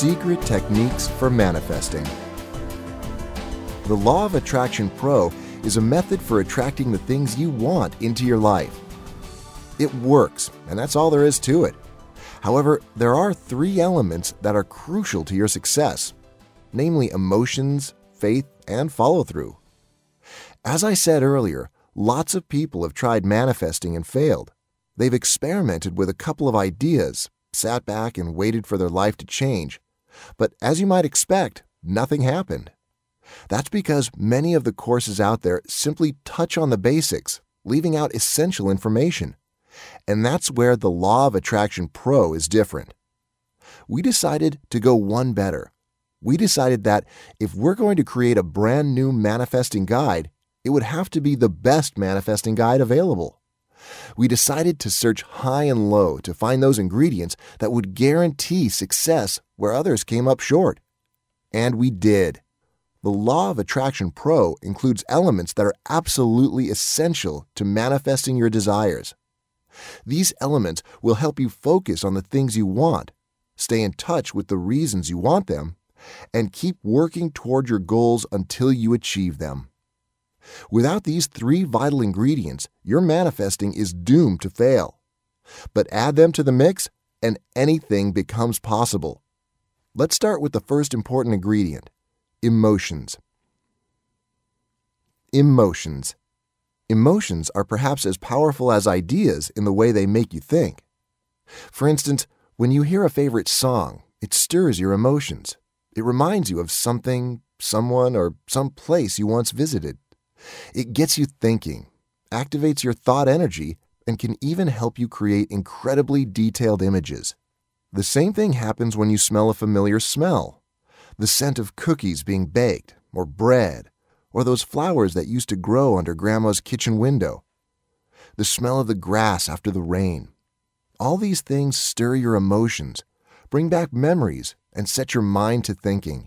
Secret Techniques for Manifesting. The Law of Attraction Pro is a method for attracting the things you want into your life. It works, and that's all there is to it. However, there are 3 elements that are crucial to your success, namely emotions, faith, and follow-through. As I said earlier, lots of people have tried manifesting and failed. They've experimented with a couple of ideas, sat back and waited for their life to change. But as you might expect, nothing happened. That's because many of the courses out there simply touch on the basics, leaving out essential information. And that's where the Law of Attraction Pro is different. We decided to go one better. We decided that if we're going to create a brand new manifesting guide, it would have to be the best manifesting guide available. We decided to search high and low to find those ingredients that would guarantee success where others came up short. And we did. The Law of Attraction Pro includes elements that are absolutely essential to manifesting your desires. These elements will help you focus on the things you want, stay in touch with the reasons you want them, and keep working toward your goals until you achieve them. Without these 3 vital ingredients, your manifesting is doomed to fail. But add them to the mix, and anything becomes possible. Let's start with the first important ingredient: emotions. Emotions. Emotions are perhaps as powerful as ideas in the way they make you think. For instance, when you hear a favorite song, it stirs your emotions. It reminds you of something, someone, or some place you once visited. It gets you thinking, activates your thought energy, and can even help you create incredibly detailed images. The same thing happens when you smell a familiar smell. The scent of cookies being baked, or bread, or those flowers that used to grow under Grandma's kitchen window. The smell of the grass after the rain. All these things stir your emotions, bring back memories, and set your mind to thinking.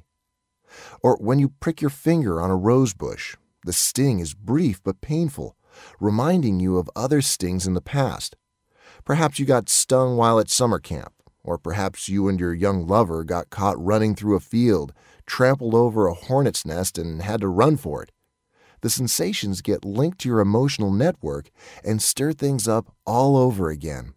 Or when you prick your finger on a rose bush, the sting is brief but painful, reminding you of other stings in the past. Perhaps you got stung while at summer camp, or perhaps you and your young lover got caught running through a field, trampled over a hornet's nest, and had to run for it. The sensations get linked to your emotional network and stir things up all over again.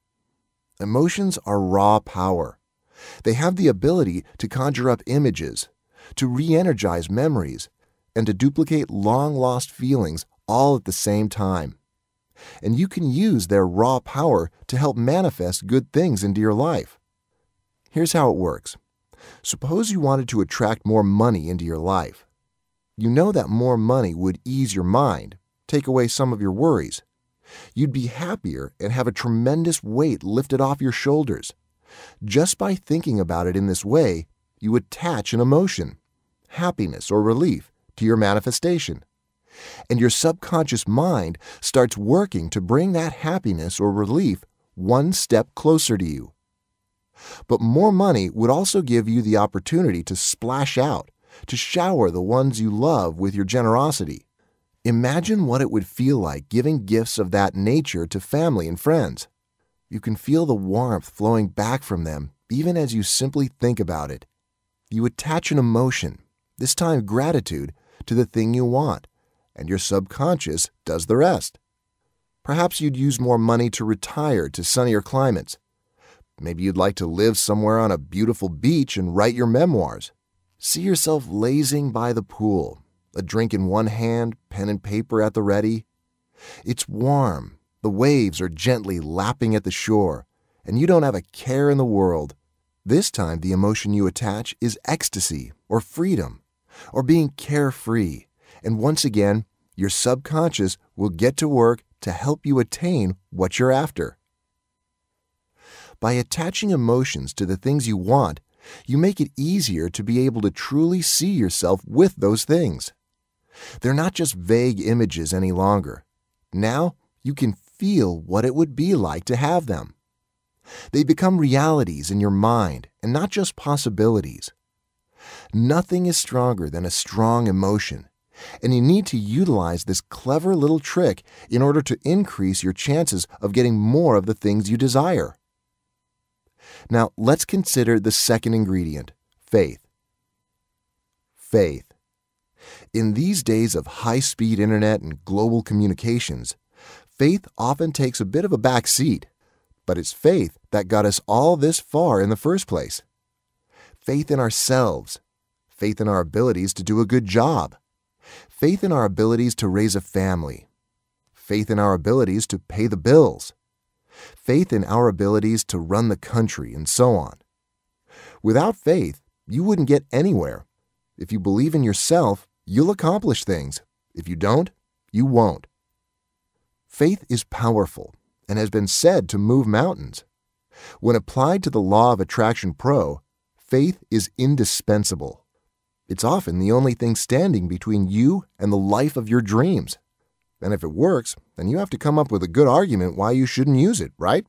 Emotions are raw power. They have the ability to conjure up images, to re-energize memories, and to duplicate long-lost feelings all at the same time. And you can use their raw power to help manifest good things into your life. Here's how it works. Suppose you wanted to attract more money into your life. You know that more money would ease your mind, take away some of your worries. You'd be happier and have a tremendous weight lifted off your shoulders. Just by thinking about it in this way, you attach an emotion, happiness or relief, to your manifestation. And your subconscious mind starts working to bring that happiness or relief one step closer to you. But more money would also give you the opportunity to splash out, to shower the ones you love with your generosity. Imagine what it would feel like giving gifts of that nature to family and friends. You can feel the warmth flowing back from them even as you simply think about it. You attach an emotion, this time gratitude, to the thing you want, and your subconscious does the rest. Perhaps you'd use more money to retire to sunnier climates. Maybe you'd like to live somewhere on a beautiful beach and write your memoirs. See yourself lazing by the pool, a drink in one hand, pen and paper at the ready. It's warm, the waves are gently lapping at the shore, and you don't have a care in the world. This time the emotion you attach is ecstasy or freedom, or being carefree, and once again, your subconscious will get to work to help you attain what you're after. By attaching emotions to the things you want, you make it easier to be able to truly see yourself with those things. They're not just vague images any longer. Now you can feel what it would be like to have them. They become realities in your mind and not just possibilities. Nothing is stronger than a strong emotion, and you need to utilize this clever little trick in order to increase your chances of getting more of the things you desire. Now, let's consider the second ingredient, Faith. Faith. In these days of high-speed internet and global communications, faith often takes a bit of a back seat, but it's faith that got us all this far in the first place. Faith in ourselves, faith in our abilities to do a good job, faith in our abilities to raise a family, faith in our abilities to pay the bills, faith in our abilities to run the country, and so on. Without faith, you wouldn't get anywhere. If you believe in yourself, you'll accomplish things. If you don't, you won't. Faith is powerful and has been said to move mountains. When applied to the Law of Attraction Pro, faith is indispensable. It's often the only thing standing between you and the life of your dreams. And if it works, then you have to come up with a good argument why you shouldn't use it, right?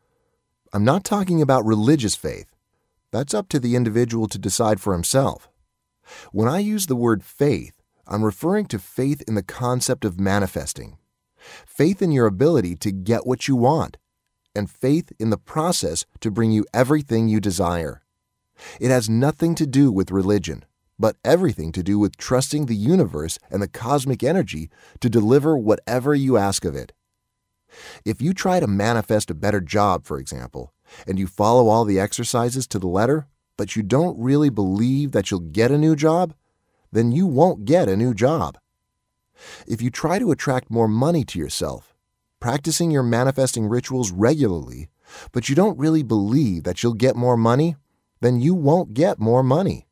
I'm not talking about religious faith. That's up to the individual to decide for himself. When I use the word faith, I'm referring to faith in the concept of manifesting, faith in your ability to get what you want, and faith in the process to bring you everything you desire. It has nothing to do with religion, but everything to do with trusting the universe and the cosmic energy to deliver whatever you ask of it. If you try to manifest a better job, for example, and you follow all the exercises to the letter, but you don't really believe that you'll get a new job, then you won't get a new job. If you try to attract more money to yourself, practicing your manifesting rituals regularly, but you don't really believe that you'll get more money, then you won't get more money.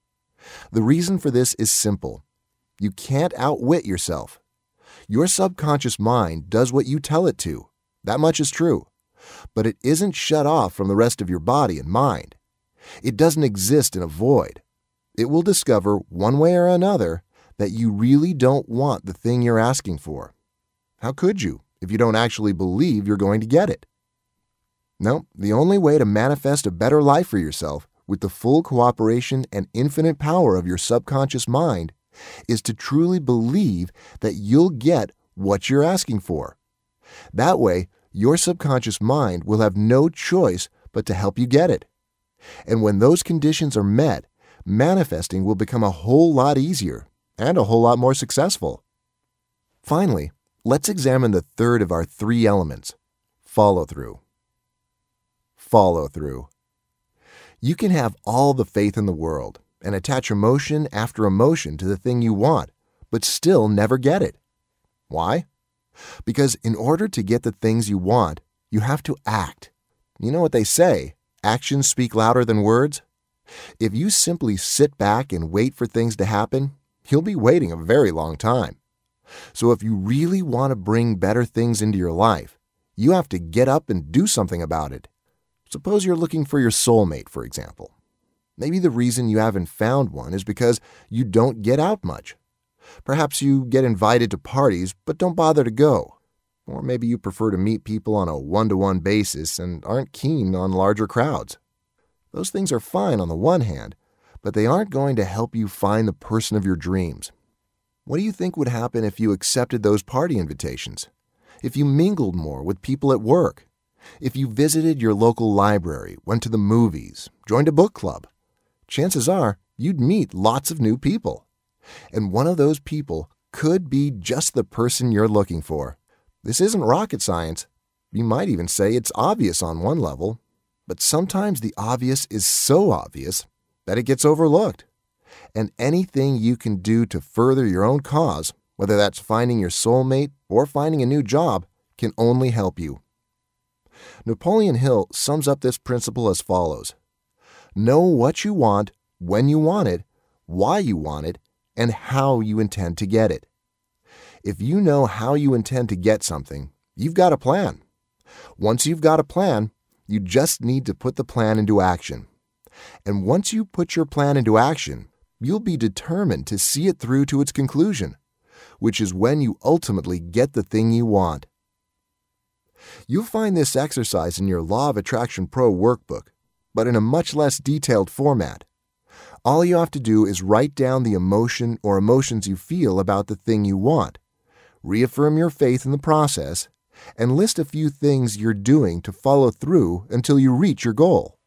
The reason for this is simple. You can't outwit yourself. Your subconscious mind does what you tell it to. That much is true. But it isn't shut off from the rest of your body and mind. It doesn't exist in a void. It will discover, one way or another, that you really don't want the thing you're asking for. How could you, if you don't actually believe you're going to get it? No, the only way to manifest a better life for yourself with the full cooperation and infinite power of your subconscious mind is to truly believe that you'll get what you're asking for. That way, your subconscious mind will have no choice but to help you get it. And when those conditions are met, manifesting will become a whole lot easier and a whole lot more successful. Finally, let's examine the third of our three elements: follow-through. Follow-through. You can have all the faith in the world and attach emotion after emotion to the thing you want, but still never get it. Why? Because in order to get the things you want, you have to act. You know what they say, actions speak louder than words? If you simply sit back and wait for things to happen, you'll be waiting a very long time. So if you really want to bring better things into your life, you have to get up and do something about it. Suppose you're looking for your soulmate, for example. Maybe the reason you haven't found one is because you don't get out much. Perhaps you get invited to parties but don't bother to go. Or maybe you prefer to meet people on a one-to-one basis and aren't keen on larger crowds. Those things are fine on the one hand, but they aren't going to help you find the person of your dreams. What do you think would happen if you accepted those party invitations? If you mingled more with people at work? If you visited your local library, went to the movies, joined a book club? Chances are you'd meet lots of new people. And one of those people could be just the person you're looking for. This isn't rocket science. You might even say it's obvious on one level, but sometimes the obvious is so obvious that it gets overlooked. And anything you can do to further your own cause, whether that's finding your soulmate or finding a new job, can only help you. Napoleon Hill sums up this principle as follows: know what you want, when you want it, why you want it, and how you intend to get it. If you know how you intend to get something, you've got a plan. Once you've got a plan, you just need to put the plan into action. And once you put your plan into action, you'll be determined to see it through to its conclusion, which is when you ultimately get the thing you want. You'll find this exercise in your Law of Attraction Pro workbook, but in a much less detailed format. All you have to do is write down the emotion or emotions you feel about the thing you want, reaffirm your faith in the process, and list a few things you're doing to follow through until you reach your goal.